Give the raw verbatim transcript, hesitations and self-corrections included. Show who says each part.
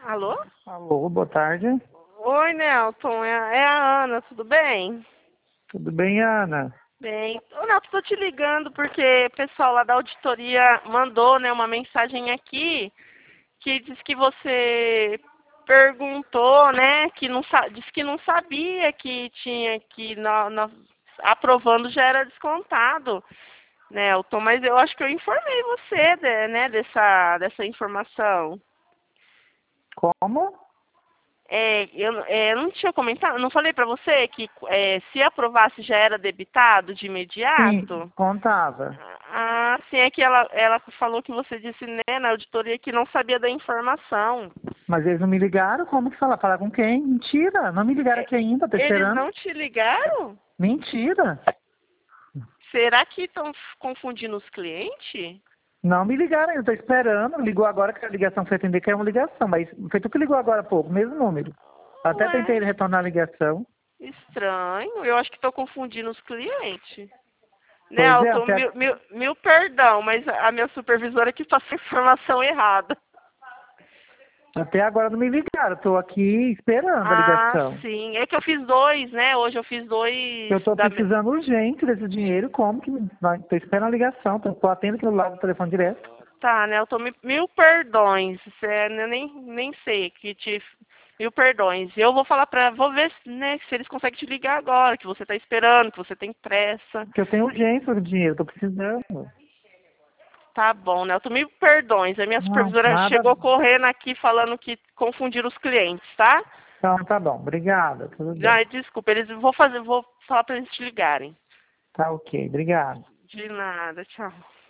Speaker 1: Alô?
Speaker 2: Alô, boa tarde.
Speaker 1: Oi, Nelton, é, é a Ana, tudo bem?
Speaker 2: Tudo bem, Ana?
Speaker 1: Bem. Ô, Nelton, tô te ligando porque o pessoal lá da auditoria mandou, né, uma mensagem aqui que diz que você perguntou, né, que não sa- disse que não sabia que tinha que na, na- aprovando já era descontado, Nelton, mas eu acho que eu informei você, de- né, dessa, dessa informação.
Speaker 2: Como?
Speaker 1: É, eu, é, eu não tinha comentado, não falei para você que é, se aprovasse já era debitado de
Speaker 2: Sim,
Speaker 1: imediato?
Speaker 2: contava.
Speaker 1: Ah, sim, é que ela, ela falou que você disse, né, na auditoria que não sabia da informação.
Speaker 2: Mas eles não me ligaram? Como que fala? Falar com quem? Mentira, não me ligaram
Speaker 1: É,
Speaker 2: aqui ainda, tô
Speaker 1: eles
Speaker 2: esperando.
Speaker 1: não te ligaram?
Speaker 2: Mentira.
Speaker 1: Será que estão confundindo os clientes?
Speaker 2: Não me ligaram ainda, tô esperando. Ligou agora que a ligação foi atender, que é uma ligação, mas foi tu que ligou agora há pouco, mesmo número. Até tentei
Speaker 1: Ué,
Speaker 2: retornar a ligação.
Speaker 1: estranho. Eu acho que estou confundindo os clientes.
Speaker 2: Pois é,
Speaker 1: Nelton,
Speaker 2: até,
Speaker 1: mil, mil, mil perdão, mas a minha supervisora que passou a informação errada.
Speaker 2: até agora não me ligaram, tô aqui esperando a
Speaker 1: Ah,
Speaker 2: ligação.
Speaker 1: sim. É que eu fiz dois, né? Hoje eu fiz dois
Speaker 2: Eu tô
Speaker 1: da. me-
Speaker 2: precisando urgente desse dinheiro, como que... vai- Tô esperando a ligação, tô, tô atendo aqui no lado do telefone direto.
Speaker 1: Tá, né? Eu tô mi- mil perdões. É, eu nem, nem sei que te. Mil perdões. Eu vou falar pra. Vou ver, né, se eles conseguem te ligar agora, que você tá esperando, que você tem pressa.
Speaker 2: Porque eu tenho urgência do dinheiro, tô precisando.
Speaker 1: Tá bom, né? Eu tô mil perdões. A minha
Speaker 2: Não,
Speaker 1: supervisora
Speaker 2: nada.
Speaker 1: chegou correndo aqui falando que confundiram os clientes, tá?
Speaker 2: Então tá bom, obrigada, tudo bem.
Speaker 1: Ai, desculpa, eles vou fazer, vou falar pra eles te ligarem.
Speaker 2: Tá ok, obrigado.
Speaker 1: De nada, tchau.